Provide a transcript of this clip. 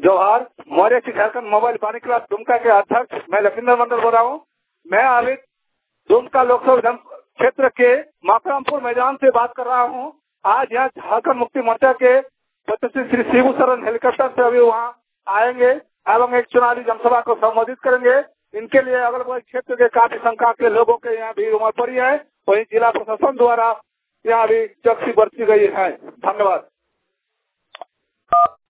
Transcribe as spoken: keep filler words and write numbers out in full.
जोहार। मौर्य झारखंड मोबाइल पानी क्लब दुमका के अध्यक्ष मैं लखिंदर मंडल बोल रहा हूँ। मैं अभी दुमका लोकसभा क्षेत्र के माखरामपुर मैदान से बात कर रहा हूँ। आज यहाँ झारखंड मुक्ति मोर्चा के सदस्य श्री शिबू सरन हेलीकॉप्टर से अभी वहाँ आएंगे एवं एक चुनावी जनसभा को संबोधित करेंगे। इनके लिए अगल बगल क्षेत्र के काफी संख्या के लोगों के यहाँ भीड़ उमड़ पड़ी है। वहीं जिला प्रशासन द्वारा यहाँ भी चौकसी बरती गई है। धन्यवाद।